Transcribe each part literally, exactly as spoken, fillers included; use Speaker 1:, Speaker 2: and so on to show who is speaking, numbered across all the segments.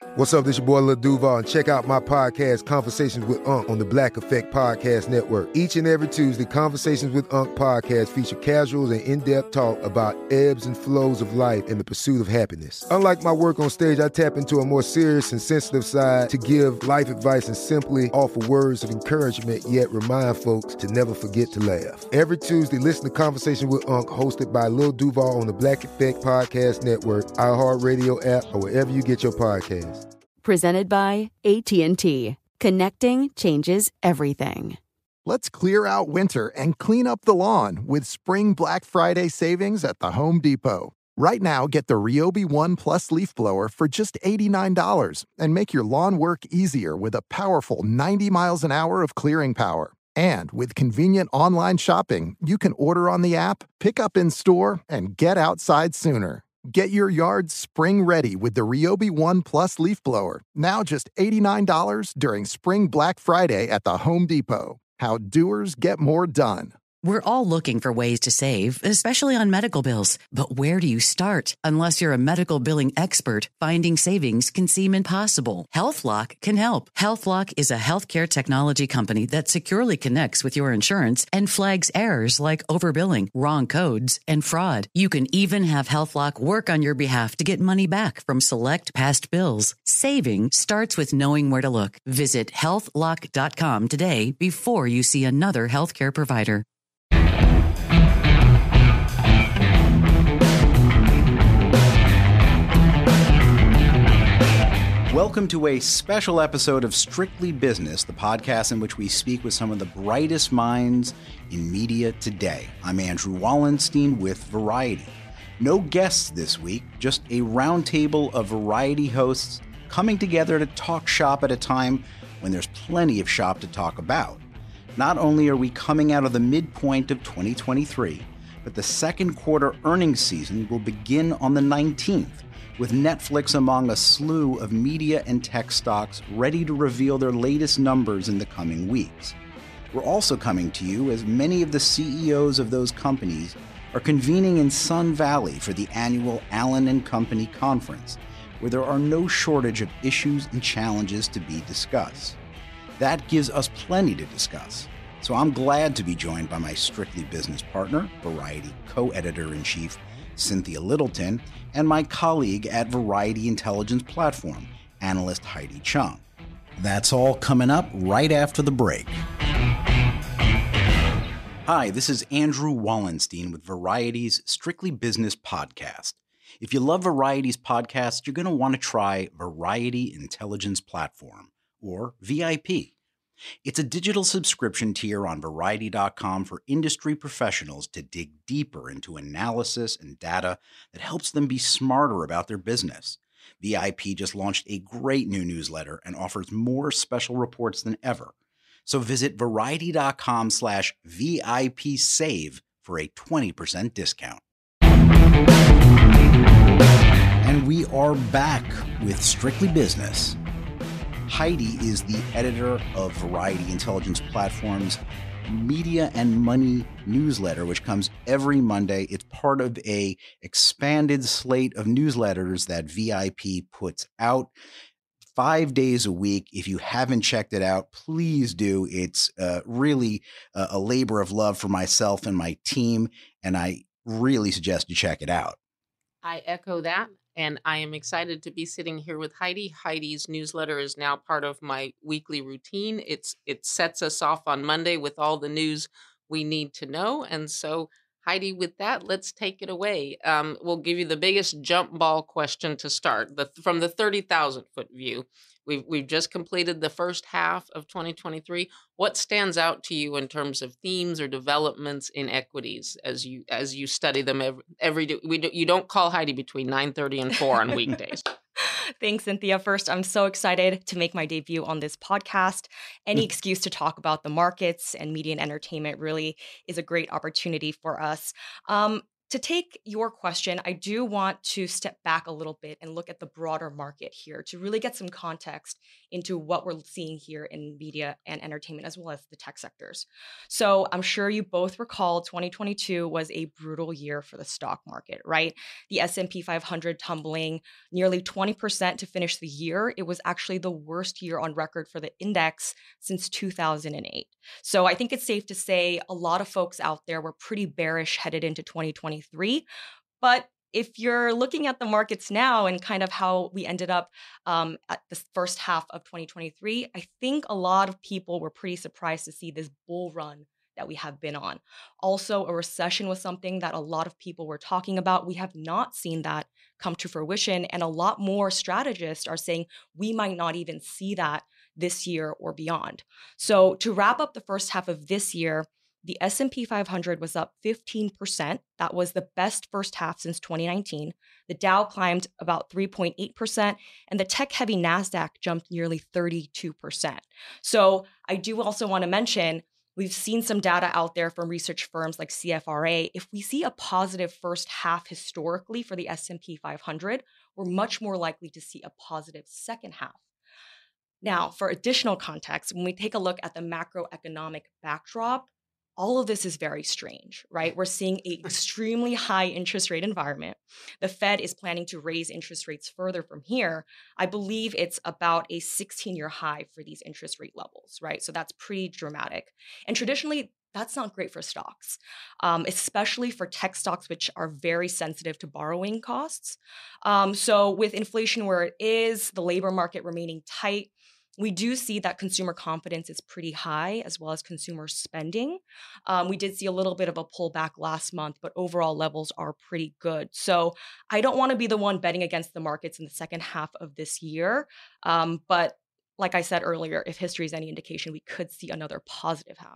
Speaker 1: What's up? This your boy Lil Duval, and check out my podcast, Conversations with Unc, on the Black Effect Podcast Network. Each and every Tuesday, Conversations with Unc podcast feature casuals and in-depth talk about ebbs and flows of life and the pursuit of happiness. Unlike my work on stage, I tap into a more serious and sensitive side to give life advice and simply offer words of encouragement, yet remind folks to never forget to laugh. Every Tuesday, listen to Conversations with Unc, hosted by Lil Duval on the Black Effect Podcast Network, iHeartRadio app, or wherever you get your podcasts.
Speaker 2: Presented by A T and T. Connecting changes everything.
Speaker 3: Let's clear out winter and clean up the lawn with Spring Black Friday savings at the Home Depot. Right now, get the Ryobi One Plus leaf blower for just eighty-nine dollars and make your lawn work easier with a powerful ninety miles an hour of clearing power. And with convenient online shopping, you can order on the app, pick up in store, and get outside sooner. Get your yard spring ready with the Ryobi One Plus leaf blower. Now just eighty-nine dollars during Spring Black Friday at the Home Depot. How doers get more done.
Speaker 4: We're all looking for ways to save, especially on medical bills. But where do you start? Unless you're a medical billing expert, finding savings can seem impossible. HealthLock can help. HealthLock is a healthcare technology company that securely connects with your insurance and flags errors like overbilling, wrong codes, and fraud. You can even have HealthLock work on your behalf to get money back from select past bills. Saving starts with knowing where to look. Visit health lock dot com today before you see another healthcare provider.
Speaker 5: Welcome to a special episode of Strictly Business, the podcast in which we speak with some of the brightest minds in media today. I'm Andrew Wallenstein with Variety. No guests this week, just a roundtable of Variety hosts coming together to talk shop at a time when there's plenty of shop to talk about. Not only are we coming out of the midpoint of twenty twenty-three, but the second quarter earnings season will begin on the nineteenth. With Netflix among a slew of media and tech stocks ready to reveal their latest numbers in the coming weeks. We're also coming to you as many of the C E Os of those companies are convening in Sun Valley for the annual Allen and Company conference, where there are no shortage of issues and challenges to be discussed. That gives us plenty to discuss. So I'm glad to be joined by my Strictly Business partner, Variety co-editor-in-chief, Cynthia Littleton, and my colleague at Variety Intelligence Platform, analyst Heidi Chung. That's all coming up right after the break. Hi, this is Andrew Wallenstein with Variety's Strictly Business podcast. If you love Variety's podcast, you're going to want to try Variety Intelligence Platform, or V I P. It's a digital subscription tier on Variety dot com for industry professionals to dig deeper into analysis and data that helps them be smarter about their business. V I P just launched a great new newsletter and offers more special reports than ever. So visit Variety dot com slash V I P save for a twenty percent discount. And we are back with Strictly Business. Heidi is the editor of Variety Intelligence Platform's Media and Money newsletter, which comes every Monday. It's part of a expanded slate of newsletters that V I P puts out five days a week. If you haven't checked it out, please do. It's uh, really a, a labor of love for myself and my team, and I really suggest you check it out.
Speaker 6: I echo that. And I am excited to be sitting here with Heidi. Heidi's newsletter is now part of my weekly routine. It's it sets us off on Monday with all the news we need to know. And so, Heidi, with that, let's take it away. Um, we'll give you the biggest jump ball question to start. The, from the thirty thousand foot view, we've, we've just completed the first half of twenty twenty-three. What stands out to you in terms of themes or developments in equities as you as you study them every, every day? We do, you don't call Heidi between nine thirty and four on weekdays.
Speaker 7: Thanks, Cynthia. First, I'm so excited to make my debut on this podcast. Any excuse to talk about the markets and media and entertainment really is a great opportunity for us. Um, to take your question, I do want to step back a little bit and look at the broader market here to really get some context into what we're seeing here in media and entertainment, as well as the tech sectors. So I'm sure you both recall twenty twenty-two was a brutal year for the stock market, right? The S and P five hundred tumbling nearly twenty percent to finish the year. It was actually the worst year on record for the index since two thousand eight. So I think it's safe to say a lot of folks out there were pretty bearish headed into twenty twenty-three. But if you're looking at the markets now and kind of how we ended up um, at the first half of twenty twenty-three, I think a lot of people were pretty surprised to see this bull run that we have been on. Also, a recession was something that a lot of people were talking about. We have not seen that come to fruition, and a lot more strategists are saying we might not even see that this year or beyond. So to wrap up the first half of this year, the S and P five hundred was up fifteen percent. That was the best first half since twenty nineteen. The Dow climbed about three point eight percent, and the tech-heavy NASDAQ jumped nearly thirty-two percent. So I do also want to mention, we've seen some data out there from research firms like C F R A. If we see a positive first half historically for the S and P five hundred, we're much more likely to see a positive second half. Now, for additional context, when we take a look at the macroeconomic backdrop, all of this is very strange, right? We're seeing an extremely high interest rate environment. The Fed is planning to raise interest rates further from here. I believe it's about a sixteen-year high for these interest rate levels, right? So that's pretty dramatic. And traditionally, that's not great for stocks, um, especially for tech stocks, which are very sensitive to borrowing costs. Um, so with inflation where it is, the labor market remaining tight, we do see that consumer confidence is pretty high, as well as consumer spending. Um, we did see a little bit of a pullback last month, but overall levels are pretty good. So I don't want to be the one betting against the markets in the second half of this year. Um, but like I said earlier, if history is any indication, we could see another positive half.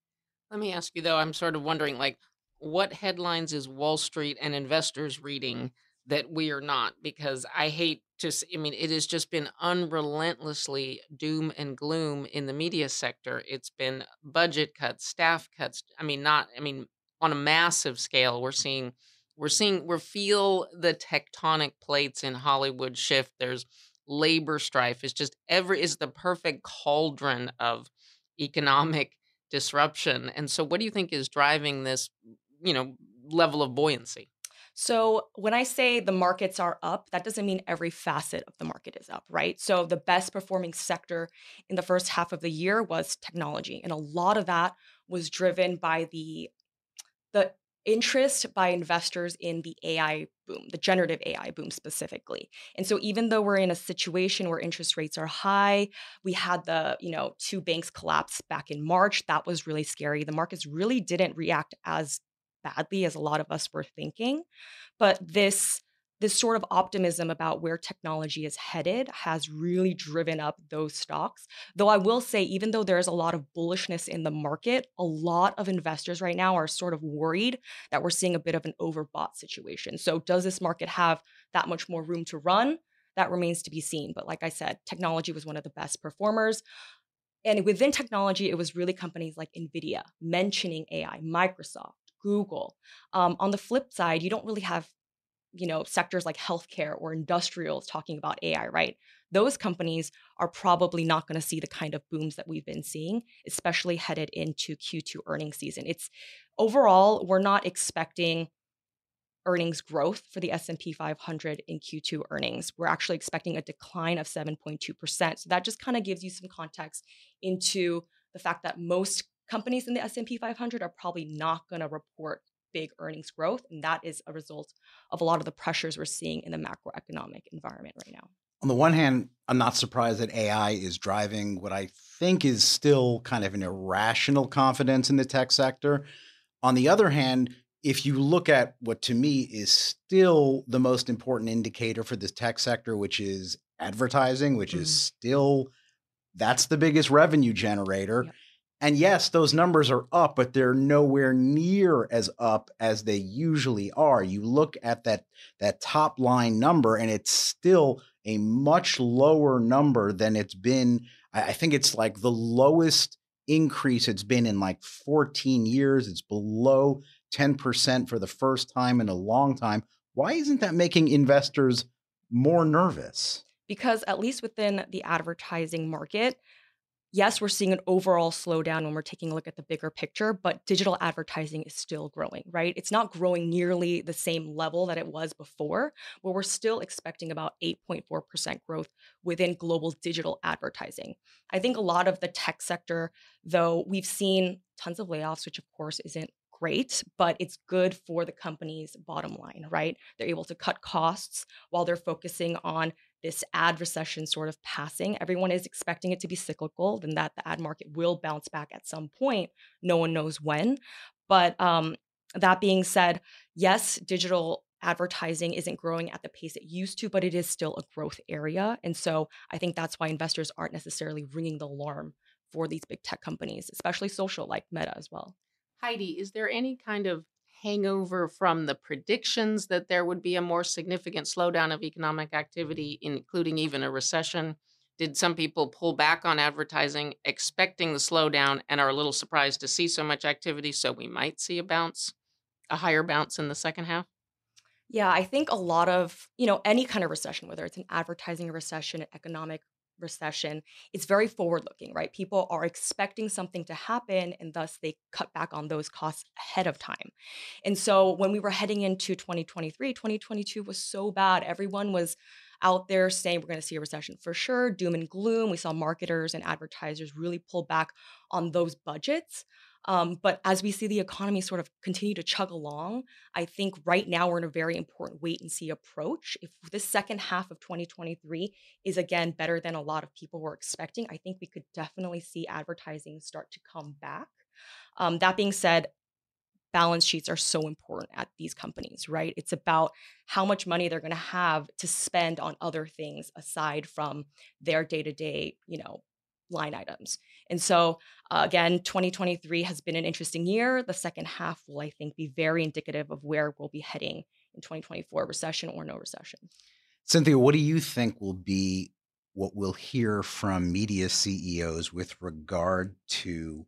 Speaker 6: Let me ask you, though, I'm sort of wondering, like, what headlines is Wall Street and investors reading that we are not? Because I hate to, s- I mean, it has just been unrelentlessly doom and gloom in the media sector. It's been budget cuts, staff cuts. I mean, not, I mean, on a massive scale, we're seeing, we're seeing, we feel the tectonic plates in Hollywood shift. There's labor strife. It's just every, is the perfect cauldron of economic disruption. And so what do you think is driving this, you know, level of buoyancy?
Speaker 7: So when I say the markets are up, that doesn't mean every facet of the market is up, right? So the best performing sector in the first half of the year was technology. And a lot of that was driven by the, the interest by investors in the A I boom, the generative A I boom specifically. And so even though we're in a situation where interest rates are high, we had the, you know, two banks collapse back in March. That was really scary. The markets really didn't react as badly as a lot of us were thinking. But this this sort of optimism about where technology is headed has really driven up those stocks. Though I will say, even though there's a lot of bullishness in the market, a lot of investors right now are sort of worried that we're seeing a bit of an overbought situation. So does this market have that much more room to run? That remains to be seen. But like I said, technology was one of the best performers. And within technology, it was really companies like NVIDIA mentioning A I, Microsoft, Google. Um, on the flip side, you don't really have, you know, sectors like healthcare or industrials talking about A I, right? Those companies are probably not going to see the kind of booms that we've been seeing, especially headed into Q two earnings season. It's overall, we're not expecting earnings growth for the S and P five hundred in Q two earnings. We're actually expecting a decline of seven point two percent. So that just kind of gives you some context into the fact that most companies in the S and P five hundred are probably not going to report big earnings growth. And that is a result of a lot of the pressures we're seeing in the macroeconomic environment right now.
Speaker 5: On the one hand, I'm not surprised that A I is driving what I think is still kind of an irrational confidence in the tech sector. On the other hand, if you look at what to me is still the most important indicator for this tech sector, which is advertising, which mm. is still, that's the biggest revenue generator. Yep. And yes, those numbers are up, but they're nowhere near as up as they usually are. You look at that, that top line number and it's still a much lower number than it's been. I think it's like the lowest increase it's been in like fourteen years. It's below ten percent for the first time in a long time. Why isn't that making investors more nervous?
Speaker 7: Because at least within the advertising market, yes, we're seeing an overall slowdown when we're taking a look at the bigger picture, but digital advertising is still growing, right? It's not growing nearly the same level that it was before, but we're still expecting about eight point four percent growth within global digital advertising. I think a lot of the tech sector, though, we've seen tons of layoffs, which of course isn't great, but it's good for the company's bottom line, right? They're able to cut costs while they're focusing on this ad recession sort of passing. Everyone is expecting it to be cyclical, then that the ad market will bounce back at some point. No one knows when. But um, that being said, yes, digital advertising isn't growing at the pace it used to, but it is still a growth area. And so I think that's why investors aren't necessarily ringing the alarm for these big tech companies, especially social like Meta as well.
Speaker 6: Heidi, is there any kind of hangover from the predictions that there would be a more significant slowdown of economic activity, including even a recession? Did some people pull back on advertising, expecting the slowdown, and are a little surprised to see so much activity, so we might see a bounce, a higher bounce in the second half?
Speaker 7: Yeah, I think a lot of, you know, any kind of recession, whether it's an advertising recession, an economic recession, it's very forward looking, right? People are expecting something to happen and thus they cut back on those costs ahead of time. And so when we were heading into twenty twenty-three, twenty twenty-two was so bad. Everyone was out there saying we're going to see a recession for sure, doom and gloom. We saw marketers and advertisers really pull back on those budgets. Um, but as we see the economy sort of continue to chug along, I think right now we're in a very important wait and see approach. If the second half of twenty twenty-three is again better than a lot of people were expecting, I think we could definitely see advertising start to come back. Um, that being said, balance sheets are so important at these companies, right? It's about how much money they're going to have to spend on other things aside from their day-to-day, you know, line items. And so uh, again, twenty twenty-three has been an interesting year. The second half will, I think, be very indicative of where we'll be heading in twenty twenty-four, recession or no recession.
Speaker 5: Cynthia, what do you think will be what we'll hear from media C E Os with regard to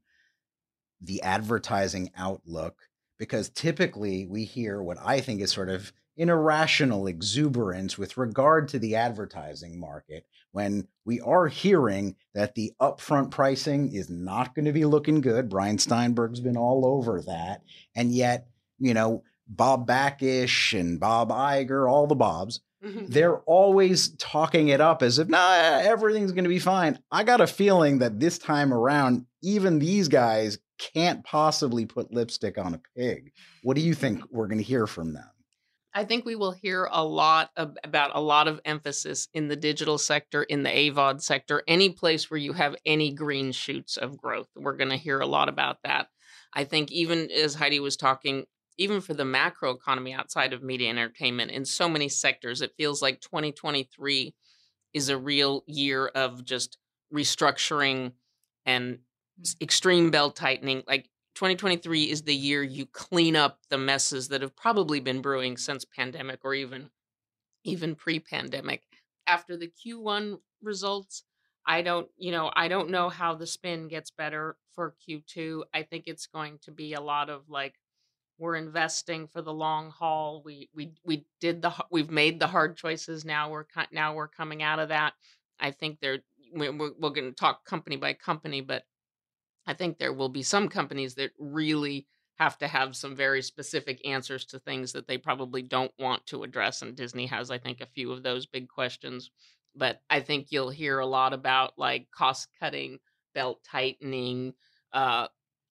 Speaker 5: the advertising outlook? Because typically we hear what I think is sort of an irrational exuberance with regard to the advertising market when we are hearing that the upfront pricing is not going to be looking good. Brian Steinberg's been all over that. And yet, you know, Bob Bakish and Bob Iger, all the Bobs, mm-hmm. they're always talking it up as if, nah, everything's going to be fine. I got a feeling that this time around, even these guys can't possibly put lipstick on a pig. What do you think we're going to hear from them?
Speaker 6: I think we will hear a lot of, about a lot of emphasis in the digital sector, in the A V O D sector, any place where you have any green shoots of growth. We're going to hear a lot about that. I think even as Heidi was talking, even for the macro economy outside of media and entertainment, in so many sectors, it feels like twenty twenty-three is a real year of just restructuring and extreme belt tightening. Like twenty twenty-three is the year you clean up the messes that have probably been brewing since pandemic or even even pre-pandemic. After the Q one results, I don't, you know, I don't know how the spin gets better for Q two. I think it's going to be a lot of like, we're investing for the long haul. We we we did the we've made the hard choices. Now we're now we're coming out of that. I think they're we're, we're going to talk company by company, but I think there will be some companies that really have to have some very specific answers to things that they probably don't want to address. And Disney has, I think, a few of those big questions. But I think you'll hear a lot about like cost cutting, belt tightening, uh,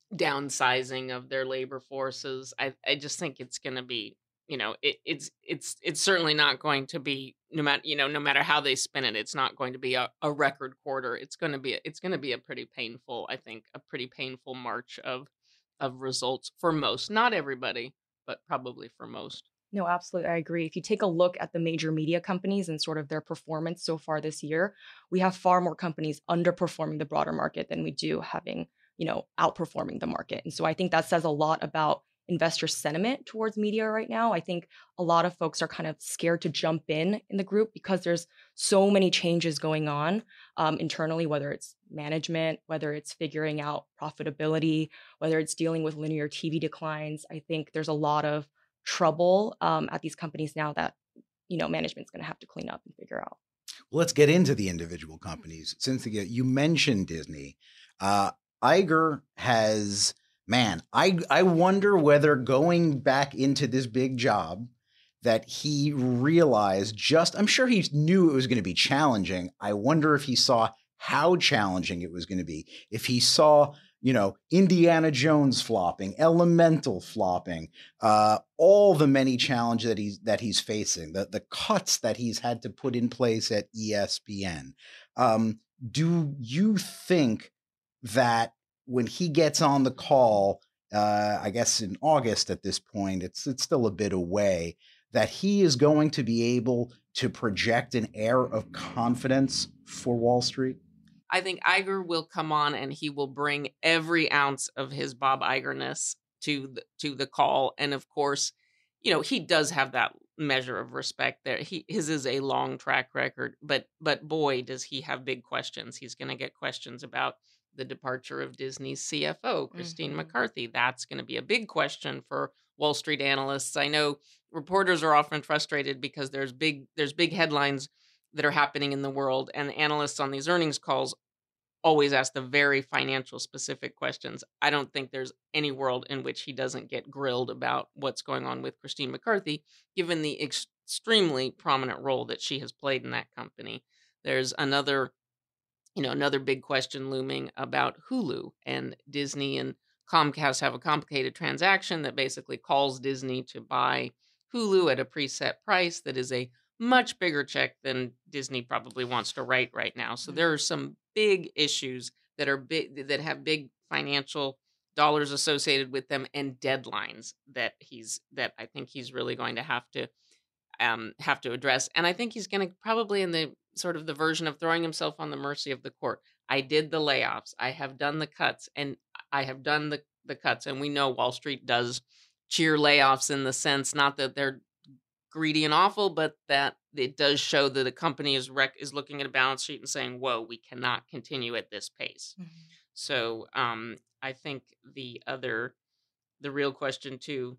Speaker 6: downsizing of their labor forces. I, I just think it's going to be, you know, it, it's it's it's certainly not going to be no matter you know no matter how they spin it, it's not going to be a, a record quarter. It's going to be a, it's going to be a pretty painful, I think, a pretty painful march of of results for most, not everybody, but probably for most.
Speaker 7: No, absolutely. I agree. If you take a look at the major media companies and sort of their performance so far this year, we have far more companies underperforming the broader market than we do having, you know, outperforming the market. And so I think that says a lot about investor sentiment towards media right now. I think a lot of folks are kind of scared to jump in in the group because there's so many changes going on um, internally, whether it's management, whether it's figuring out profitability, whether it's dealing with linear T V declines. I think there's a lot of trouble um, at these companies now that, you know, management's going to have to clean up and figure out.
Speaker 5: Well, let's get into the individual companies. Cynthia, you mentioned Disney. Uh, Iger has, man, I I wonder whether going back into this big job that he realized just, I'm sure he knew it was going to be challenging. I wonder if he saw how challenging it was going to be. If he saw, you know, Indiana Jones flopping, Elemental flopping, uh, all the many challenges that he's that he's facing, the the cuts that he's had to put in place at E S P N. Um, do you think that when he gets on the call, uh, I guess in August at this point, it's it's still a bit away, that he is going to be able to project an air of confidence for Wall Street?
Speaker 6: I think Iger will come on and he will bring every ounce of his Bob Igerness to the, to the call. And of course, you know, he does have that measure of respect there. He his is a long track record, but but boy, does he have big questions. He's going to get questions about the departure of Disney's C F O, Christine mm-hmm. McCarthy. That's going to be a big question for Wall Street analysts. I know reporters are often frustrated because there's big there's big headlines that are happening in the world, and analysts on these earnings calls always ask the very financial specific questions. I don't think there's any world in which he doesn't get grilled about what's going on with Christine McCarthy, given the ex- extremely prominent role that she has played in that company. There's another, you know, another big question looming about Hulu, and Disney and Comcast have a complicated transaction that basically calls Disney to buy Hulu at a preset price that is a much bigger check than Disney probably wants to write right now. So there are some big issues that are big, that have big financial dollars associated with them, and deadlines that he's that I think he's really going to have to um, have to address. And I think he's going to probably in the sort of the version of throwing himself on the mercy of the court. I did the layoffs. I have done the cuts, and I have done the the cuts. And we know Wall Street does cheer layoffs in the sense not that they're greedy and awful, but that it does show that a company is rec- is looking at a balance sheet and saying, whoa, we cannot continue at this pace. Mm-hmm. So um, I think the other, the real question too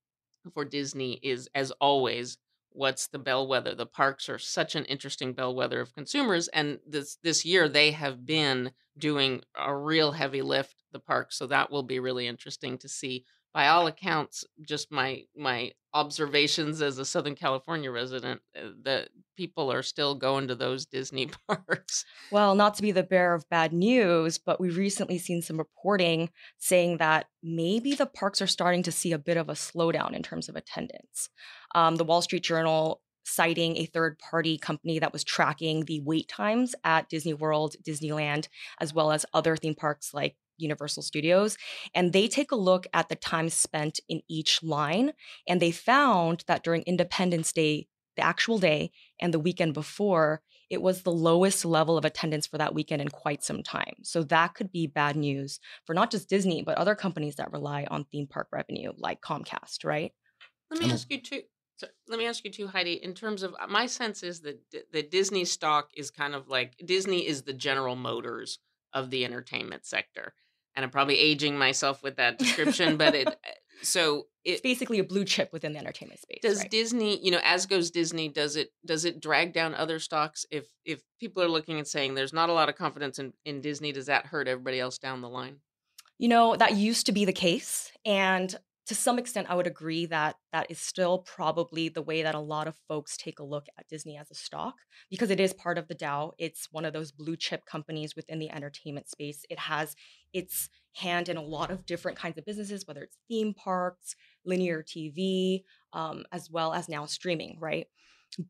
Speaker 6: for Disney is, as always, what's the bellwether? The parks are such an interesting bellwether of consumers. And this, this year they have been doing a real heavy lift, the parks. So that will be really interesting to see. By all accounts, just my my observations as a Southern California resident, uh, that people are still going to those Disney parks.
Speaker 7: Well, not to be the bearer of bad news, but we've recently seen some reporting saying that maybe the parks are starting to see a bit of a slowdown in terms of attendance. Um, the Wall Street Journal, citing a third-party company that was tracking the wait times at Disney World, Disneyland, as well as other theme parks like Universal Studios, and they take a look at the time spent in each line, and they found that during Independence Day, the actual day, and the weekend before, it was the lowest level of attendance for that weekend in quite some time. So that could be bad news for not just Disney, but other companies that rely on theme park revenue, like Comcast, right?
Speaker 6: Let me ask you too. So let me ask you too, Heidi, in terms of, my sense is that the Disney stock is kind of like, Disney is the General Motors of the entertainment sector. And I'm probably aging myself with that description, but it, so it,
Speaker 7: it's basically a blue chip within the entertainment space.
Speaker 6: Does
Speaker 7: right?
Speaker 6: Disney, you know, as goes Disney, does it, does it drag down other stocks? If, if people are looking and saying there's not a lot of confidence in, in Disney, does that hurt everybody else down the line?
Speaker 7: You know, that used to be the case. And to some extent, I would agree that that is still probably the way that a lot of folks take a look at Disney as a stock, because it is part of the Dow. It's one of those blue chip companies within the entertainment space. It has its hand in a lot of different kinds of businesses, whether it's theme parks, linear T V, um, as well as now streaming, right? But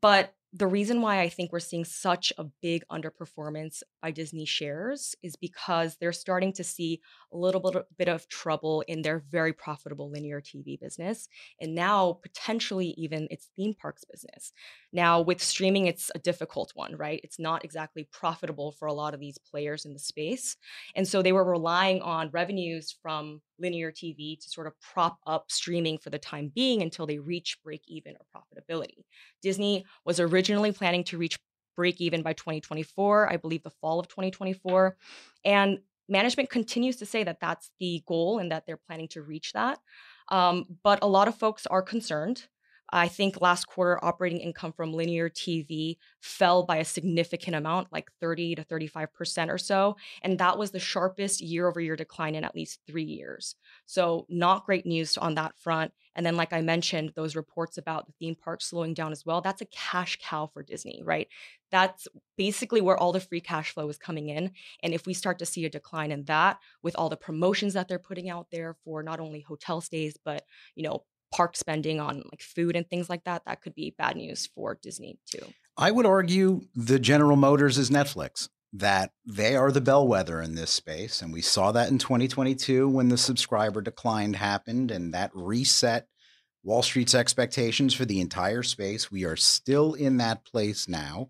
Speaker 7: the reason why I think we're seeing such a big underperformance by Disney shares is because they're starting to see a little bit, bit of trouble in their very profitable linear T V business, and now potentially even its theme parks business. Now, with streaming, it's a difficult one, right? It's not exactly profitable for a lot of these players in the space. And so they were relying on revenues from linear T V to sort of prop up streaming for the time being until they reach break even or profitability. Disney was originally planning to reach break even by twenty twenty-four, I believe the fall of twenty twenty-four. And management continues to say that that's the goal and that they're planning to reach that. Um, but a lot of folks are concerned. I think last quarter operating income from linear T V fell by a significant amount, like thirty to thirty-five percent or so. And that was the sharpest year over year decline in at least three years. So not great news on that front. And then, like I mentioned, those reports about the theme park slowing down as well, that's a cash cow for Disney, right? That's basically where all the free cash flow is coming in. And if we start to see a decline in that with all the promotions that they're putting out there for not only hotel stays, but, you know, park spending on like food and things like that, that could be bad news for Disney too.
Speaker 5: I would argue the General Motors is Netflix, that they are the bellwether in this space. And we saw that in twenty twenty-two when the subscriber decline happened, and that reset Wall Street's expectations for the entire space. We are still in that place now.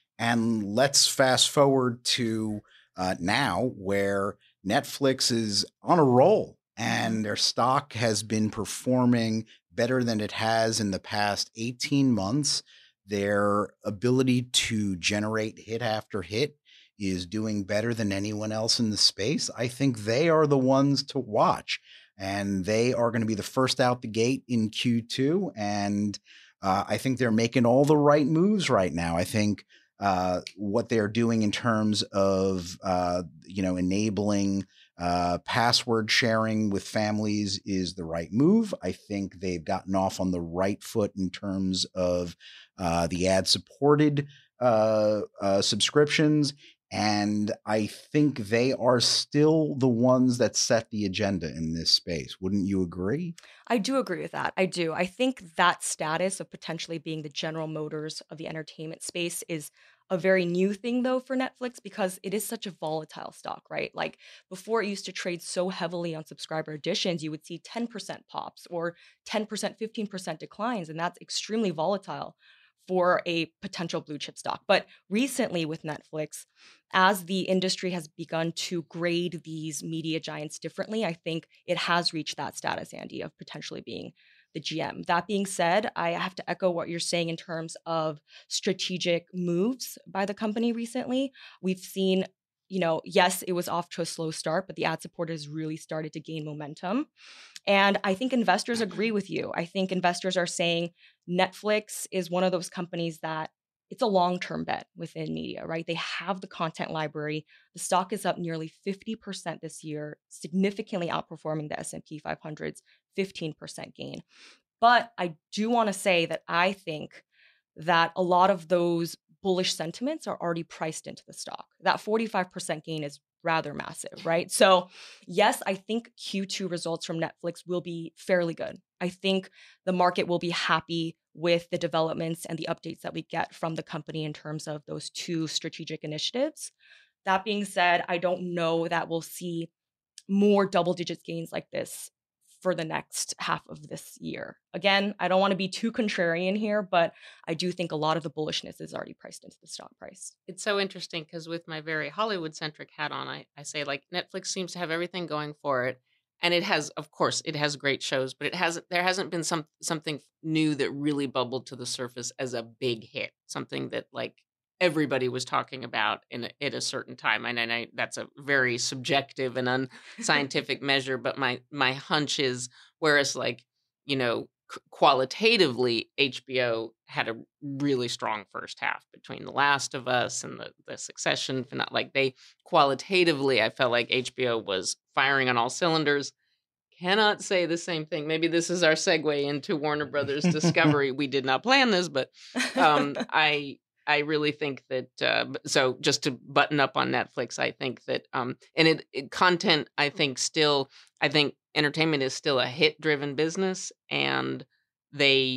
Speaker 5: And let's fast forward to uh, now where Netflix is on a roll and their stock has been performing better than it has in the past eighteen months. Their ability to generate hit after hit is doing better than anyone else in the space. I think they are the ones to watch, and they are going to be the first out the gate in Q two. And uh, I think they're making all the right moves right now. I think uh, what they're doing in terms of, uh, you know, enabling Uh, password sharing with families is the right move. I think they've gotten off on the right foot in terms of uh, the ad-supported uh, uh, subscriptions. And I think they are still the ones that set the agenda in this space. Wouldn't you agree?
Speaker 7: I do agree with that. I do. I think that status of potentially being the General Motors of the entertainment space is a very new thing, though, for Netflix because it is such a volatile stock, right? Like before, it used to trade so heavily on subscriber additions, you would see ten percent pops or ten percent, fifteen percent declines, and that's extremely volatile for a potential blue chip stock. But recently with Netflix, as the industry has begun to grade these media giants differently, I think it has reached that status, Andy, of potentially being the G M. That being said, I have to echo what you're saying in terms of strategic moves by the company recently. We've seen, you know, yes, it was off to a slow start, but the ad support has really started to gain momentum. And I think investors agree with you. I think investors are saying Netflix is one of those companies that it's a long-term bet within media, right? They have the content library. The stock is up nearly fifty percent this year, significantly outperforming the S and P five hundred's fifteen percent gain. But I do want to say that I think that a lot of those bullish sentiments are already priced into the stock. That forty-five percent gain is rather massive, right? So yes, I think Q two results from Netflix will be fairly good. I think the market will be happy with the developments and the updates that we get from the company in terms of those two strategic initiatives. That being said, I don't know that we'll see more double digit gains like this for the next half of this year. Again, I don't want to be too contrarian here, but I do think a lot of the bullishness is already priced into the stock price.
Speaker 6: It's so interesting because with my very Hollywood-centric hat on, I, I say like Netflix seems to have everything going for it. And it has, of course, it has great shows, but it hasn't. There hasn't been some something new that really bubbled to the surface as a big hit, something that like everybody was talking about in a, at a certain time. And I, that's a very subjective and unscientific measure, but my my hunch is, whereas like, you know, c- qualitatively, H B O had a really strong first half between The Last of Us and the, the Succession. Not like they qualitatively, I felt like H B O was firing on all cylinders. Cannot say the same thing. Maybe this is our segue into Warner Brothers Discovery. We did not plan this, but um, I I really think that, uh, so just to button up on Netflix, I think that, um, and it, it content, I think still, I think entertainment is still a hit-driven business, and they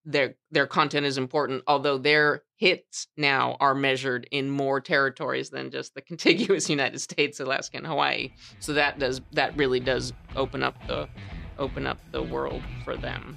Speaker 6: their their content is important, although their hits now are measured in more territories than just the contiguous United States, Alaska, and Hawaii. So that does that really does open up the open up the world for them.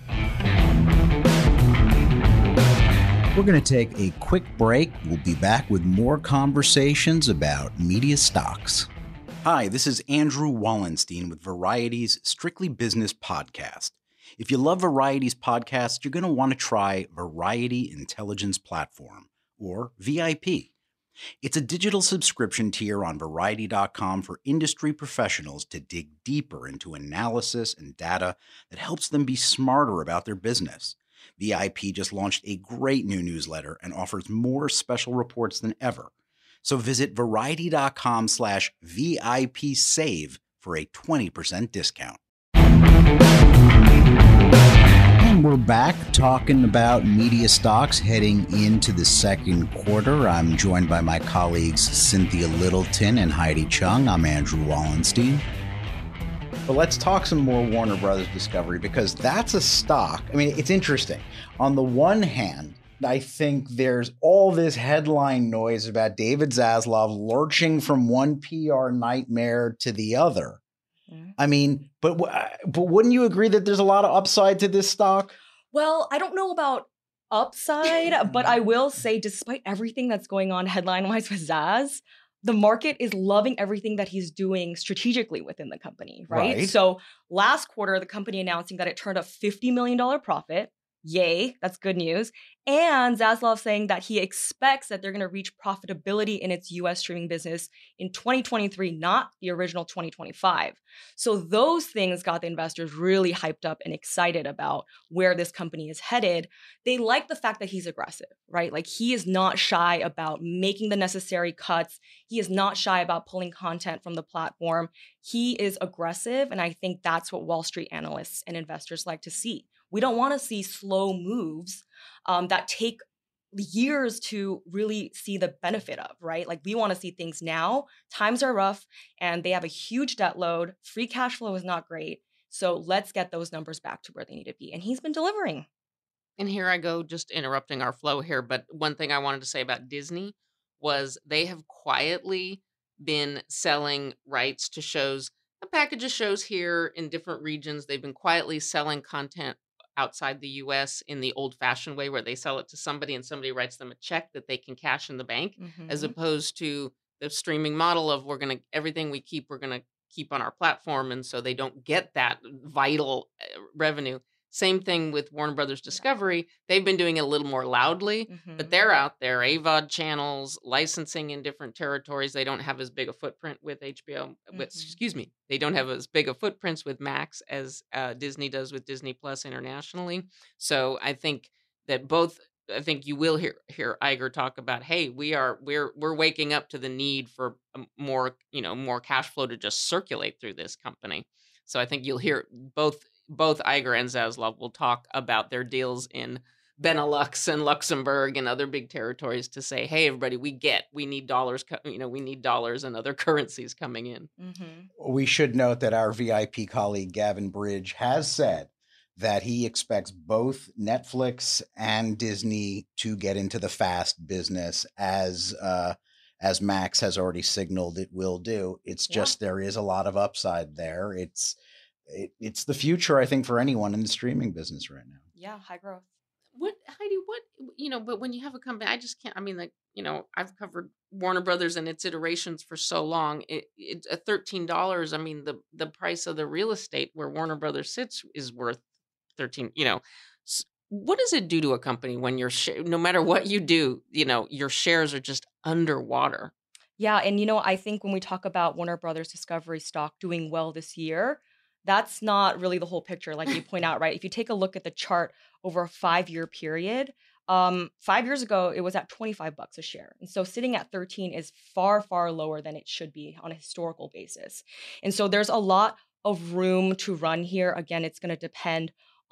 Speaker 5: We're going to take a quick break. We'll be back with more conversations about media stocks. Hi, this is Andrew Wallenstein with Variety's Strictly Business podcast. If you love Variety's podcast, you're going to want to try Variety Intelligence Platform, or V I P. It's a digital subscription tier on Variety dot com for industry professionals to dig deeper into analysis and data that helps them be smarter about their business. V I P just launched a great new newsletter and offers more special reports than ever. So visit Variety dot com slash V I P save for a twenty percent discount. And we're back talking about media stocks heading into the second quarter. I'm joined by my colleagues Cynthia Littleton and Heidi Chung. I'm Andrew Wallenstein. But let's talk some more Warner Brothers Discovery, because that's a stock. I mean, it's interesting. On the one hand, I think there's all this headline noise about David Zaslav lurching from one P R nightmare to the other. Mm-hmm. I mean, but but wouldn't you agree that there's a lot of upside to this stock?
Speaker 7: Well, I don't know about upside, but I will say, despite everything that's going on headline-wise with Zaz, the market is loving everything that he's doing strategically within the company, right? right? So last quarter, the company announcing that it turned a fifty million dollars profit. Yay, that's good news. And Zaslav saying that he expects that they're going to reach profitability in its U S streaming business in twenty twenty-three, not the original twenty twenty-five. So those things got the investors really hyped up and excited about where this company is headed. They like the fact that he's aggressive, right? Like, he is not shy about making the necessary cuts. He is not shy about pulling content from the platform. He is aggressive, and I think that's what Wall Street analysts and investors like to see. We don't want to see slow moves um, that take years to really see the benefit of, right? Like, we want to see things now. Times are rough, and they have a huge debt load. Free cash flow is not great. So let's get those numbers back to where they need to be. And he's been delivering.
Speaker 6: And here I go, just interrupting our flow here. But one thing I wanted to say about Disney was they have quietly been selling rights to shows, a package of shows here in different regions. They've been quietly selling content outside the U S in the old-fashioned way, where they sell it to somebody and somebody writes them a check that they can cash in the bank, mm-hmm. as opposed to the streaming model of we're going to, everything we keep, we're going to keep on our platform. And so they don't get that vital revenue. Same thing with Warner Brothers Discovery. They've been doing it a little more loudly, mm-hmm. but they're out there, A V O D channels, licensing in different territories. They don't have as big a footprint with H B O. Mm-hmm. With, excuse me. They don't have as big a footprints with Max as uh, Disney does with Disney Plus internationally. So I think that both, I think you will hear hear Iger talk about, hey, we are we're we're waking up to the need for more, you know, more cash flow to just circulate through this company. So I think you'll hear both. Both Iger and Zaslav will talk about their deals in Benelux and Luxembourg and other big territories to say, hey, everybody, we get, we need dollars, you know, we need dollars and other currencies coming in.
Speaker 5: Mm-hmm. We should note that our V I P colleague, Gavin Bridge, has said that he expects both Netflix and Disney to get into the FAST business, as uh, as Max has already signaled it will do. It's just, yeah. There is a lot of upside there. It's It, it's the future, I think, for anyone in the streaming business right now.
Speaker 7: Yeah, high growth.
Speaker 6: What, Heidi, what, you know, but when you have a company, I just can't, I mean, like, you know, I've covered Warner Brothers and its iterations for so long. It, it, at thirteen dollars, I mean, the, the price of the real estate where Warner Brothers sits is worth thirteen, you know. What does it do to a company when you're, sh- no matter what you do, you know, your shares are just underwater?
Speaker 7: Yeah. And, you know, I think when we talk about Warner Brothers Discovery stock doing well this year, that's not really the whole picture, like you point out, right? If you take a look at the chart over a five-year period, um, five years ago, it was at twenty-five bucks a share. And so sitting at thirteen is far, far lower than it should be on a historical basis. And so there's a lot of room to run here. Again, it's going to depend on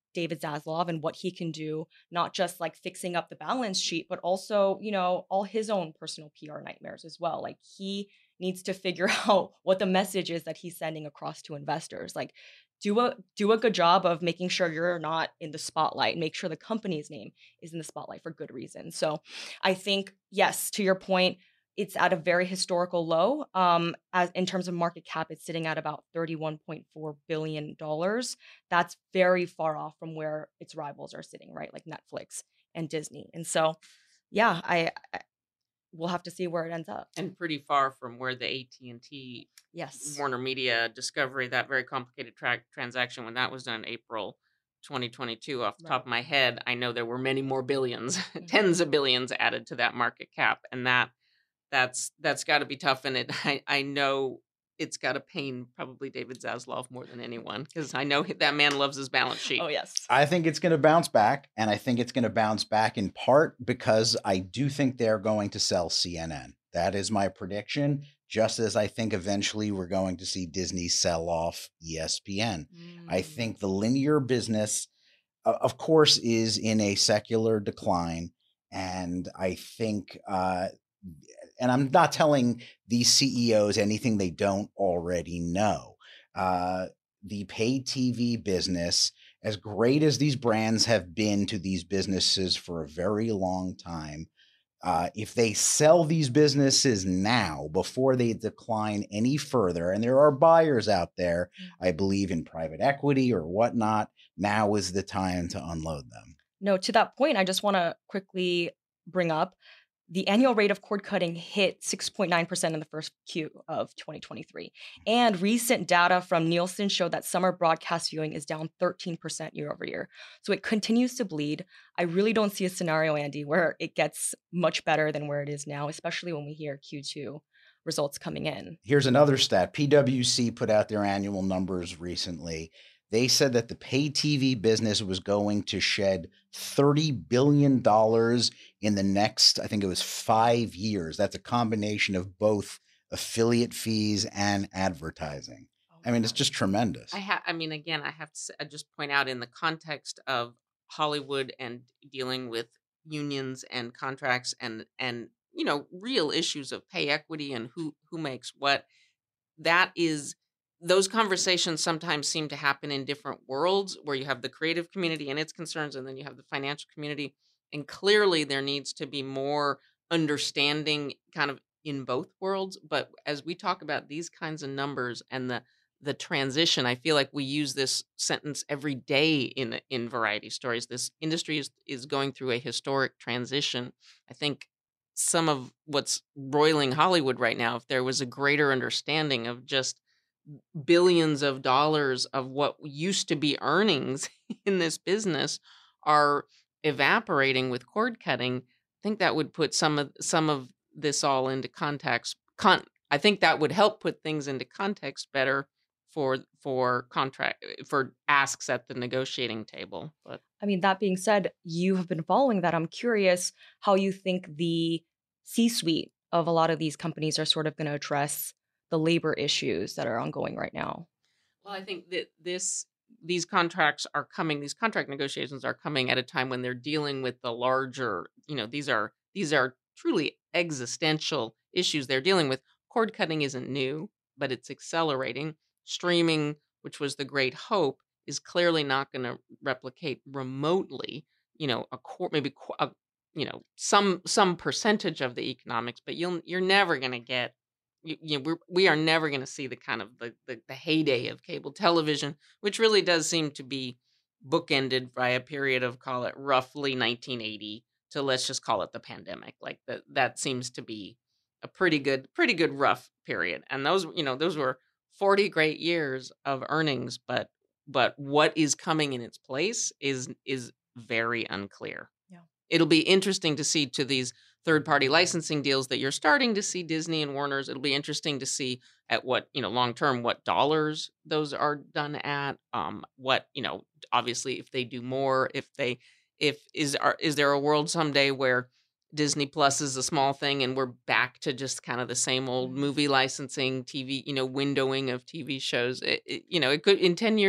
Speaker 7: David Zaslav and what he can do, not just like fixing up the balance sheet, but also, you know, all his own personal P R nightmares as well. Like he needs to figure out what the message is that he's sending across to investors. Like do a do a good job of making sure you're not in the spotlight, make sure the company's name is in the spotlight for good reason. So I think, yes, to your point, it's at a very historical low. Um, as in terms of market cap, it's sitting at about thirty-one point four billion dollars. That's very far off from where its rivals are sitting, right? Like Netflix and Disney. And so, yeah, I, I we'll have to see where it ends up.
Speaker 6: And pretty far from where the A T and T
Speaker 7: Yes.
Speaker 6: Warner Media Discovery, that very complicated tra- transaction, when that was done in April twenty twenty-two, off the
Speaker 7: Right.
Speaker 6: top of my head, I know there were many more billions,
Speaker 7: Mhm.
Speaker 6: tens of billions added to that market cap. And that that's that's got to be tough. And it, I, I know it's got to pain probably David Zaslav more than anyone, because I know that man loves his balance sheet.
Speaker 7: Oh, yes.
Speaker 5: I think it's going to bounce back, and I think it's going to bounce back in part because I do think they're going to sell C N N. That is my prediction, just as I think eventually we're going to see Disney sell off E S P N. I
Speaker 7: Mm.
Speaker 5: think the linear business, uh, of course, is in a secular decline, and I think, uh, and I'm not telling these C E Os anything they don't already know. Uh, the pay T V business, as great as these brands have been to these businesses for a very long time, uh, if they sell these businesses now before they decline any further, and there are buyers out there, I believe in private equity or whatnot, now is the time to unload them.
Speaker 7: No, to that point, I just want to quickly bring up the annual rate of cord cutting hit six point nine percent in the first Q of twenty twenty-three. And recent data from Nielsen showed that summer broadcast viewing is down thirteen percent year over year. So it continues to bleed. I really don't see a scenario, Andy, where it gets much better than where it is now, especially when we hear Q two results coming in.
Speaker 5: Here's another stat. P W C put out their annual numbers recently. They said that the pay T V business was going to shed thirty billion dollars in the next, I think it was five years. That's a combination of both affiliate fees and advertising. I mean, it's just tremendous.
Speaker 6: I have, I mean, again, I have to say, I just point out in the context of Hollywood and dealing with unions and contracts and, and, you know, real issues of pay equity and who, who makes what, that is, those conversations sometimes seem to happen in different worlds, where you have the creative community and its concerns, and then you have the financial community. And clearly there needs to be more understanding kind of in both worlds. But as we talk about these kinds of numbers and the the transition, I feel like we use this sentence every day in in Variety Stories. This industry is, is going through a historic transition. I think some of what's roiling Hollywood right now, if there was a greater understanding of just billions of dollars of what used to be earnings in this business are evaporating with cord cutting, I think that would put some of some of this all into context. Con- I think that would help put things into context better for for contract for asks at the negotiating table. But
Speaker 7: I mean, that being said, you have been following that. I'm curious how you think the C-suite of a lot of these companies are sort of going to address the labor issues that are ongoing right now.
Speaker 6: Well, I think that this these contracts are coming, these contract negotiations are coming at a time when they're dealing with the larger, you know, these are these are truly existential issues they're dealing with. Cord cutting isn't new, but it's accelerating. Streaming, which was the great hope, is clearly not going to replicate remotely, you know, a core, maybe a, you know, some some percentage of the economics, but you'll you're never going to get you, you know, we're, we are never going to see the kind of the, the the heyday of cable television, which really does seem to be bookended by a period of, call it roughly nineteen eighty to, let's just call it the pandemic. Like that that seems to be a pretty good pretty good rough period. And those, you know, those were forty great years of earnings, but but what is coming in its place is is very unclear.
Speaker 7: Yeah.
Speaker 6: It'll be interesting to see to these third-party licensing deals that you're starting to see Disney and Warner's. It'll be interesting to see at what, you know, long-term, what dollars those are done at. Um, what, you know, obviously if they do more, if they, if, is, are, is there a world someday where Disney Plus is a small thing and we're back to just kind of the same old movie licensing, T V, you know, windowing of T V shows? It, it, you know, it could, in ten years,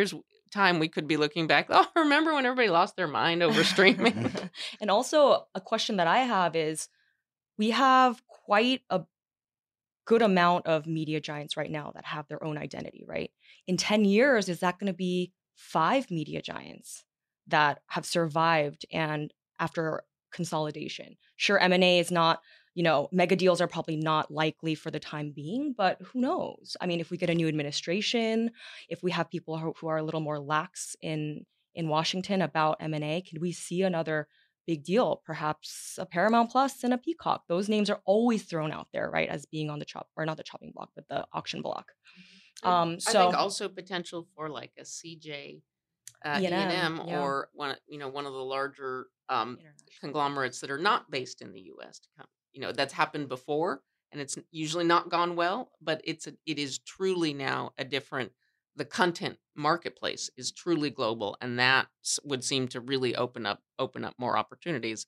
Speaker 6: time we could be looking back. Oh, remember when everybody lost their mind over streaming?
Speaker 7: And also a question that I have is, we have quite a good amount of media giants right now that have their own identity, right? In ten years, is that going to be five media giants that have survived and after consolidation? Sure, M and A is not, you know, mega deals are probably not likely for the time being, but who knows? I mean, if we get a new administration, if we have people who, who are a little more lax in in Washington about M and A, can we see another big deal, perhaps a Paramount Plus and a Peacock? Those names are always thrown out there, right, as being on the chop, or not the chopping block, but the auction block. Um,
Speaker 6: I
Speaker 7: so
Speaker 6: think also potential for like a C J, uh, E
Speaker 7: E and M,
Speaker 6: and M,
Speaker 7: yeah.
Speaker 6: or one, you know, one of the larger um,
Speaker 7: International.
Speaker 6: conglomerates that are not based in the U S to come. You know, that's happened before, and it's usually not gone well. But it's a, it is truly now a different. The content marketplace is truly global, and that s- would seem to really open up open up more opportunities.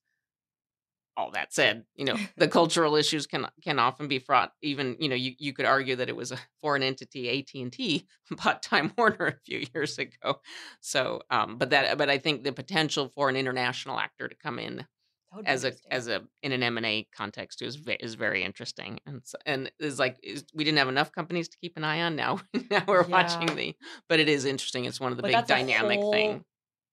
Speaker 6: All that said, you know, the cultural issues can can often be fraught. Even, you know, you, you could argue that it was a foreign entity, A T and T, bought Time Warner a few years ago. So, um, but that, but I think the potential for an international actor to come in
Speaker 7: That would be
Speaker 6: as a
Speaker 7: interesting.
Speaker 6: as a in an M and A context is ve- is very interesting, and so, and is like is, we didn't have enough companies to keep an eye on. Now now we're watching
Speaker 7: Yeah.
Speaker 6: the, but it is interesting. It's one of the
Speaker 7: But
Speaker 6: big
Speaker 7: that's a
Speaker 6: dynamic
Speaker 7: whole
Speaker 6: thing.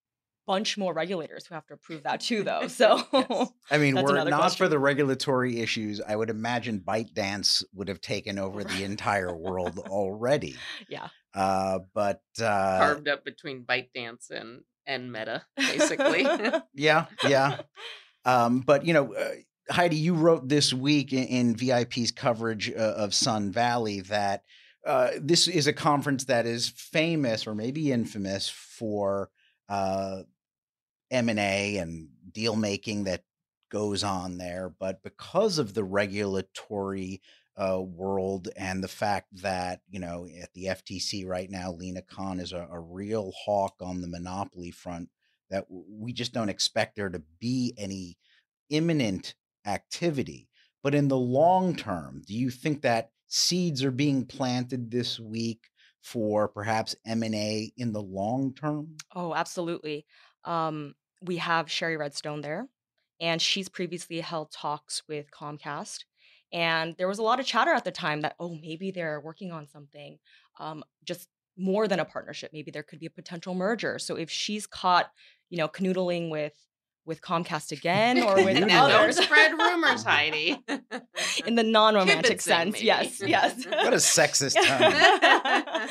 Speaker 7: bunch more regulators who have to approve that too, though. So
Speaker 6: Yes.
Speaker 5: I mean,
Speaker 7: that's
Speaker 5: were it
Speaker 7: another
Speaker 5: not for
Speaker 7: question.
Speaker 5: the regulatory issues, I would imagine ByteDance would have taken over the entire world already.
Speaker 7: Yeah.
Speaker 5: Uh, but uh,
Speaker 6: Carved up between ByteDance and and Meta, basically.
Speaker 5: yeah, yeah. Um, but you know, uh, Heidi, you wrote this week in, in V I P's coverage uh, of Sun Valley that uh, this is a conference that is famous, or maybe infamous, for uh, M and A and deal making that goes on there. But because of the regulatory uh, world and the fact that, you know, at the F T C right now, Lena Khan is a, a real hawk on the monopoly front, that w- we just don't expect there to be any imminent activity. But in the long term, do you think that seeds are being planted this week for perhaps M and A in the long term?
Speaker 7: Oh, absolutely. Um, we have Sherry Redstone there, and she's previously held talks with Comcast. And there was a lot of chatter at the time that, oh, maybe they're working on something, um, just more than a partnership. Maybe there could be a potential merger. So if she's caught, you know, canoodling with with Comcast again or with
Speaker 6: Now, don't
Speaker 7: others,
Speaker 6: spread rumors, Heidi.
Speaker 7: in the non-romantic
Speaker 6: Kibitzing,
Speaker 7: sense,
Speaker 6: maybe.
Speaker 7: yes, yes.
Speaker 5: What a sexist term.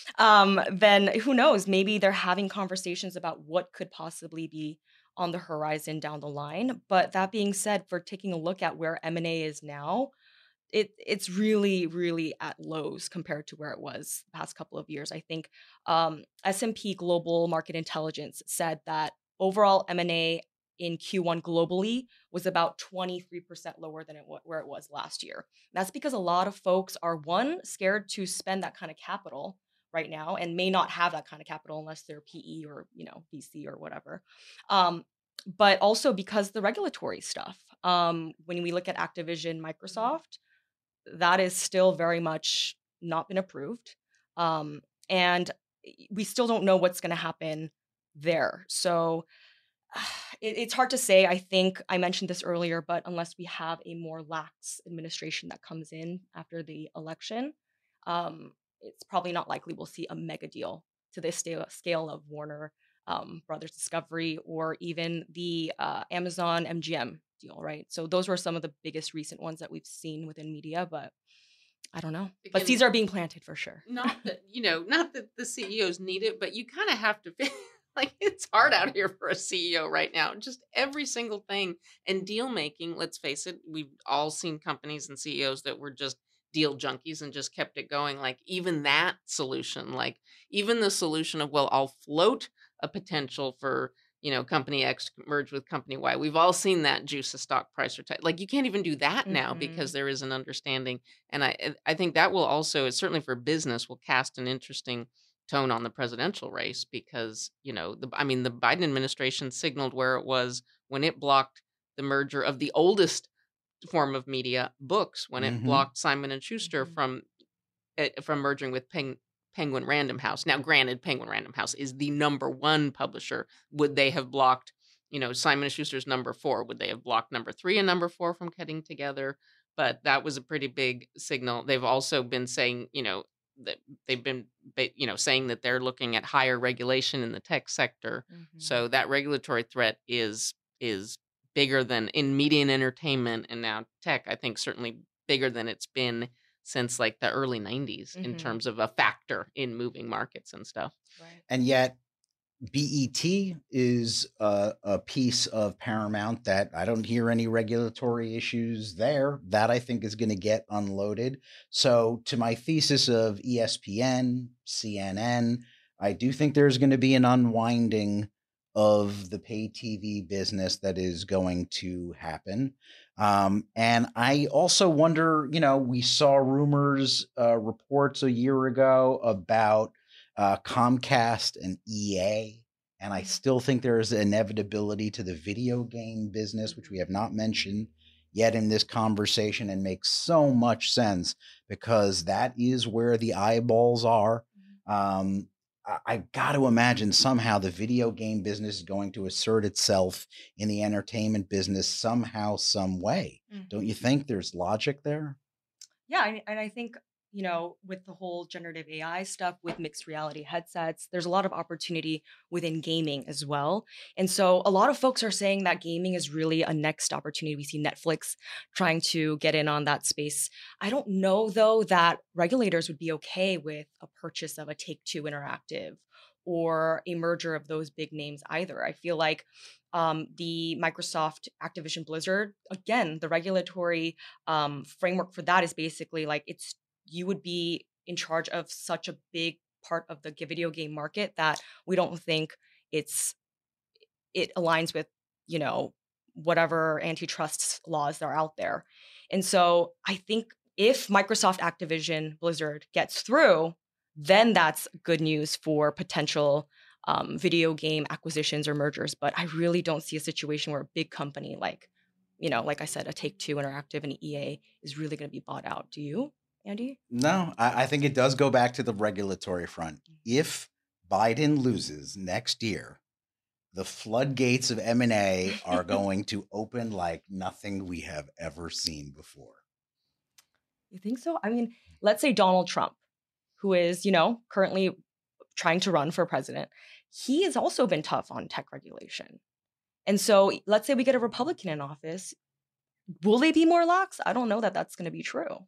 Speaker 7: um, then who knows? Maybe they're having conversations about what could possibly be on the horizon down the line. But that being said, for taking a look at where M and A is now, it it's really, really at lows compared to where it was the past couple of years. I think um, S and P Global Market Intelligence said that overall M and A in Q one globally was about twenty-three percent lower than it wa- where it was last year. That's because a lot of folks are, one, scared to spend that kind of capital right now and may not have that kind of capital unless they're P E or, you know, V C or whatever. Um, but also because the regulatory stuff. Um, when we look at Activision, Microsoft, that is still very much not been approved. Um, and we still don't know what's going to happen there. So it, it's hard to say. I think I mentioned this earlier, but unless we have a more lax administration that comes in after the election, um, it's probably not likely we'll see a mega deal to this sta- scale of Warner um, Brothers Discovery or even the uh, Amazon M G M deal, right? So those were some of the biggest recent ones that we've seen within media, but I don't know. But
Speaker 6: Again,
Speaker 7: seeds are being planted for sure.
Speaker 6: Not that, you know, not that the C E Os need it, but you kind of have to fi- like, it's hard out here for a C E O right now. Just every single thing. And deal making, let's face it, we've all seen companies and C E Os that were just deal junkies and just kept it going. Like, even that solution, like even the solution of, well, I'll float a potential for, you know, company X to merge with company Y. We've all seen that juice a stock price or type. Like, you can't even do that now
Speaker 7: Mhm.
Speaker 6: because there is an understanding. And I I think that will also, it's certainly for business, will cast an interesting tone on the presidential race because, you know, the I mean, the Biden administration signaled where it was when it blocked the merger of the oldest form of media, books, when it
Speaker 5: Mhm.
Speaker 6: blocked Simon and Schuster
Speaker 7: Mhm.
Speaker 6: from eh, from merging with Penn Penguin Random House. Now, granted, Penguin Random House is the number one publisher. Would they have blocked, you know, Simon and Schuster's number four? Would they have blocked number three and number four from getting together? But that was a pretty big signal. They've also been saying, you know, that they've been, you know, saying that they're looking at higher regulation in the tech sector.
Speaker 7: Mm-hmm.
Speaker 6: So that regulatory threat is is bigger than in media and entertainment, and now tech. I think certainly bigger than it's been since like the early nineties
Speaker 7: Mm-hmm.
Speaker 6: in terms of a factor in moving markets and stuff.
Speaker 7: Right.
Speaker 5: And yet B E T is a, a piece of Paramount that I don't hear any regulatory issues there. That I think is going to get unloaded. So to my thesis of E S P N, C N N, I do think there's going to be an unwinding of the pay T V business that is going to happen. Um, and I also wonder, you know, we saw rumors, uh, reports a year ago about Uh, Comcast and E A, and I still think there is an inevitability to the video game business, which we have not mentioned yet in this conversation, and makes so much sense because that is where the eyeballs are. Um, I, I've got to imagine somehow the video game business is going to assert itself in the entertainment business somehow, some way.
Speaker 7: Mm-hmm.
Speaker 5: Don't you think there's logic there?
Speaker 7: Yeah, and, and I think, you know, with the whole generative A I stuff, with mixed reality headsets, there's a lot of opportunity within gaming as well. And so a lot of folks are saying that gaming is really a next opportunity. We see Netflix trying to get in on that space. I don't know, though, that regulators would be okay with a purchase of a Take-Two Interactive or a merger of those big names either. I feel like um, the Microsoft, Activision, Blizzard, again, the regulatory um, framework for that is basically like it's you would be in charge of such a big part of the video game market that we don't think it's it aligns with, you know, whatever antitrust laws that are out there. And so I think if Microsoft, Activision, Blizzard gets through, then that's good news for potential um, video game acquisitions or mergers. But I really don't see a situation where a big company like, you know, like I said, a Take-Two Interactive and E A is really going to be bought out. Do you? Andy?
Speaker 5: No, I, I think it does go back to the regulatory front. If Biden loses next year, the floodgates of M and A are going to open like nothing we have ever seen before.
Speaker 7: You think so? I mean, let's say Donald Trump, who is, you know, currently trying to run for president, he has also been tough on tech regulation. And so let's say we get a Republican in office. Will they be more lax? I don't know that that's going to be true.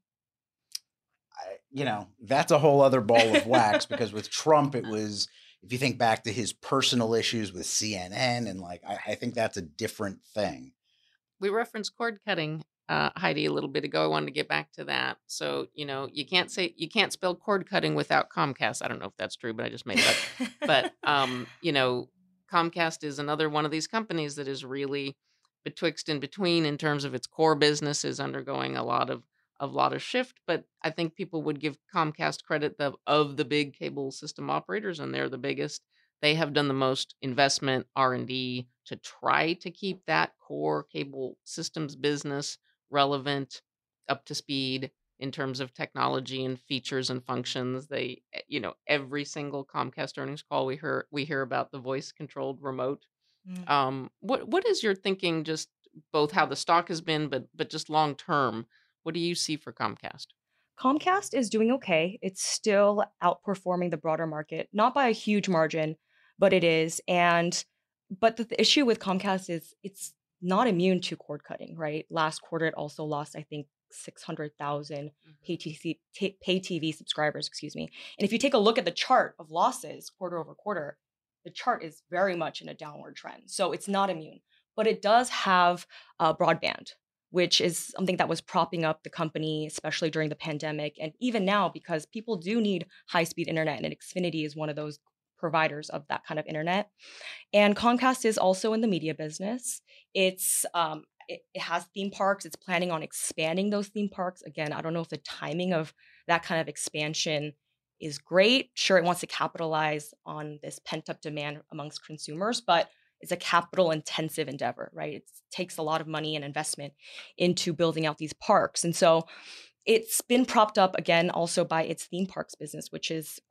Speaker 5: I, you know, that's a whole other ball of wax because with Trump, it was, if you think back to his personal issues with C N N and like, I, I think that's a different thing.
Speaker 6: We referenced cord cutting, uh, Heidi, a little bit ago. I wanted to get back to that. So, you know, you can't say, you can't spell cord cutting without Comcast. I don't know if that's true, but I just made it up. But, um, you know, Comcast is another one of these companies that is really betwixt and between in terms of its core business is undergoing a lot of a lot of shift, but I think people would give Comcast credit the, of the big cable system operators, and they're the biggest. They have done the most investment R and D to try to keep that core cable systems business relevant, up to speed in terms of technology and features and functions. They, you know, every single Comcast earnings call we hear we hear about the voice controlled remote. Mm. Um, what what is your thinking? Just both how the stock has been, but but just long term. What do you see for Comcast?
Speaker 7: Comcast is doing okay. It's still outperforming the broader market, not by a huge margin, but it is. And but the, the issue with Comcast is it's not immune to cord cutting, right? Last quarter, it also lost, I think, six hundred thousand mm-hmm. pay, T V, t- pay T V subscribers, excuse me. And if you take a look at the chart of losses quarter over quarter, the chart is very much in a downward trend. So it's not immune, but it does have uh, broadband, which is something that was propping up the company, especially during the pandemic. And even now, because people do need high-speed internet, and Xfinity is one of those providers of that kind of internet. And Comcast is also in the media business. It's um, it, it has theme parks. It's planning on expanding those theme parks. Again, I don't know if the timing of that kind of expansion is great. Sure, it wants to capitalize on this pent-up demand amongst consumers, but it's a capital intensive endeavor, right? It takes a lot of money and investment into building out these parks. And so it's been propped up again also by its theme parks business, which is a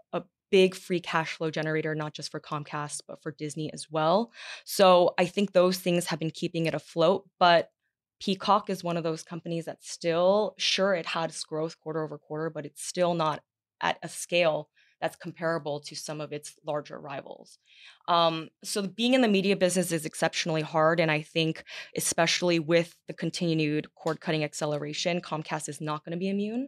Speaker 7: big free cash flow generator, not just for Comcast, but for Disney as well. So I think those things have been keeping it afloat. But Peacock is one of those companies that still, sure, it has growth quarter over quarter, but it's still not at a scale that's comparable to some of its larger rivals. Um, so being in the media business is exceptionally hard. And I think especially with the continued cord cutting acceleration, Comcast is not going to be immune.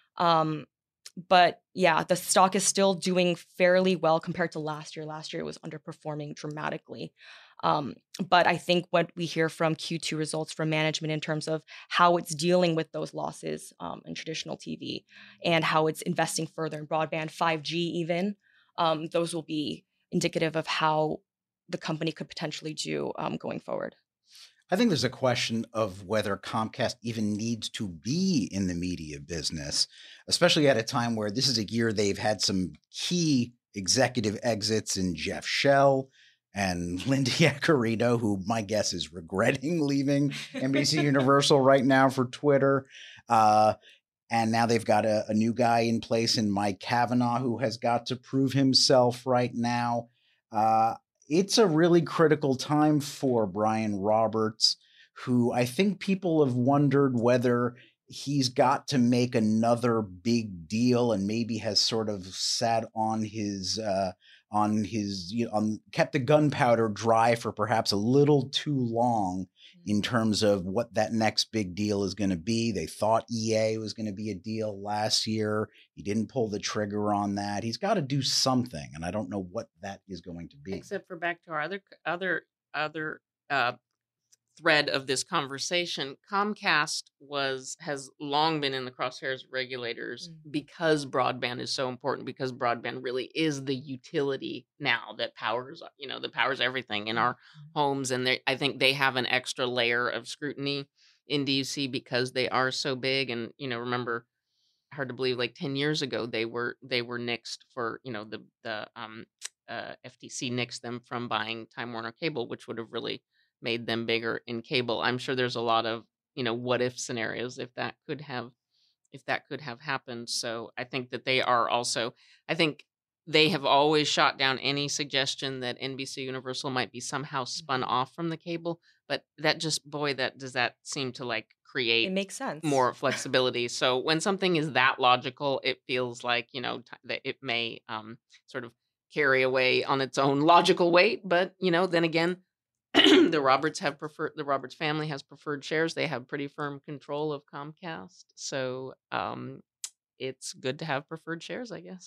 Speaker 7: Um, but yeah, the stock is still doing fairly well compared to last year. Last year, it was underperforming dramatically. Um, but I think what we hear from Q two results from management in terms of how it's dealing with those losses um, in traditional T V and how it's investing further in broadband, five G even, um, those will be indicative of how the company could potentially do um, going forward.
Speaker 5: I think there's a question of whether Comcast even needs to be in the media business, especially at a time where this is a year they've had some key executive exits in Jeff Shell and Linda Yaccarino, who my guess is regretting leaving N B C Universal right now for Twitter. Uh, and now they've got a, a new guy in place in Mike Cavanaugh, who has got to prove himself right now. Uh, it's a really critical time for Brian Roberts, who I think people have wondered whether he's got to make another big deal and maybe has sort of sat on his uh, on his you know, on kept the gunpowder dry for perhaps a little too long in terms of what that next big deal is going to be. They thought E A was going to be a deal last year. He didn't pull the trigger on that. He's got to do something, and I don't know what that is going to be.
Speaker 6: Except for back to our other other other uh, thread of this conversation, Comcast was has long been in the crosshairs of regulators mm-hmm. because broadband is so important, because broadband really is the utility now that powers, you know, that powers everything in our homes. And they, I think they have an extra layer of scrutiny in D U C because they are so big. And, you know, remember, hard to believe, like ten years ago, they were they were nixed for, you know, the, the um, uh, F T C nixed them from buying Time Warner Cable, which would have really made them bigger in cable. I'm sure there's a lot of, you know, what if scenarios if that could have, if that could have happened. So I think that they are also, I think they have always shot down any suggestion that N B C Universal might be somehow spun off from the cable. But that just, boy, that does that seem to like create
Speaker 7: it makes sense.
Speaker 6: More flexibility. So when something is that logical, it feels like, you know, t- that it may um, sort of carry away on its own logical weight. But, you know, then again, the Roberts have preferred the Roberts family has preferred shares. They have pretty firm control of Comcast. So um, it's good to have preferred shares, I guess.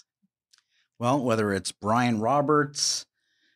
Speaker 5: Well, whether it's Brian Roberts,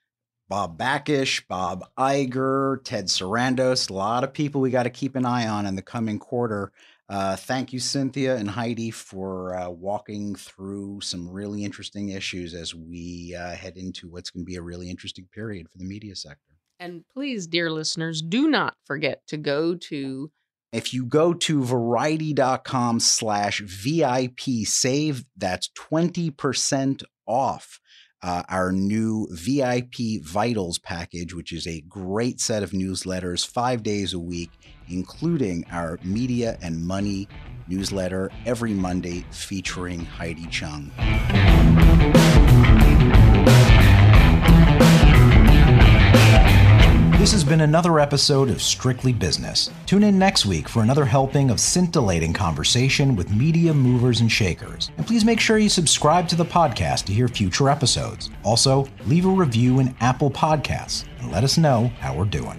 Speaker 5: Bob Bakish, Bob Iger, Ted Sarandos, a lot of people we got to keep an eye on in the coming quarter. Uh, thank you, Cynthia and Heidi, for uh, walking through some really interesting issues as we uh, head into what's going to be a really interesting period for the media sector.
Speaker 6: And please, dear listeners, do not forget to go to...
Speaker 5: If you go to variety.com slash VIP save, that's twenty percent off uh, our new V I P Vitals package, which is a great set of newsletters five days a week, including our Media and Money newsletter every Monday featuring Heidi Chung. This has been another episode of Strictly Business. Tune in next week for another helping of scintillating conversation with media movers and shakers. And please make sure you subscribe to the podcast to hear future episodes. Also, leave a review in Apple Podcasts and let us know how we're doing.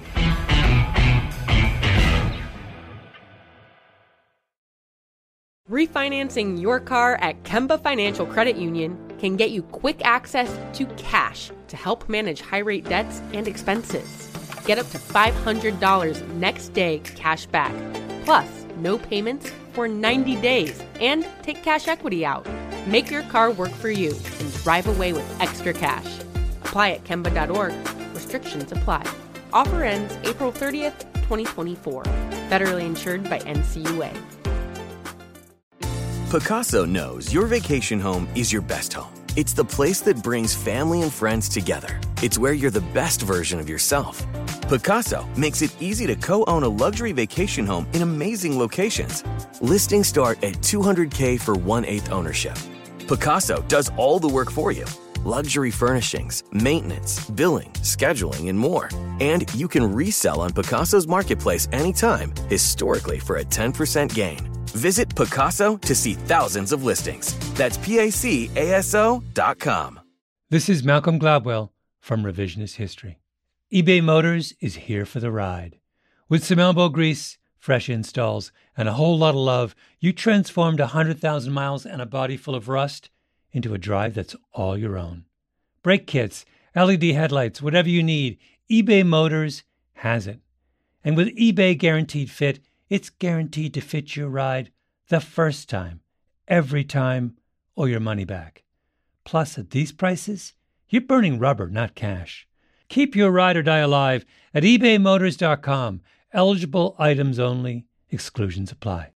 Speaker 8: Refinancing your car at Kemba Financial Credit Union can get you quick access to cash to help manage high-rate debts and expenses. Get up to five hundred dollars next day cash back, plus no payments for ninety days, and take cash equity out. Make your car work for you and drive away with extra cash. Apply at Kemba dot org. Restrictions apply. Offer ends April thirtieth, twenty twenty-four. Federally insured by N C U A.
Speaker 9: Pacaso knows your vacation home is your best home. It's the place that brings family and friends together. It's where you're the best version of yourself. Pacaso makes it easy to co-own a luxury vacation home in amazing locations. Listings start at two hundred thousand dollars for one-eighth ownership. Pacaso does all the work for you. luxury furnishings, maintenance, billing, scheduling, and more. And you can resell on Picasso's marketplace anytime, historically for a ten percent gain. Visit Picasso to see thousands of listings. That's P A C A S O dot com.
Speaker 10: This is Malcolm Gladwell from Revisionist History. eBay Motors is here for the ride. With some elbow grease, fresh installs, and a whole lot of love, you transformed one hundred thousand miles and a body full of rust into a drive that's all your own. Brake kits, L E D headlights, whatever you need, eBay Motors has it. And with eBay Guaranteed Fit, it's guaranteed to fit your ride the first time, every time, or your money back. Plus, at these prices, you're burning rubber, not cash. Keep your ride or die alive at ebay motors dot com. Eligible items only. Exclusions apply.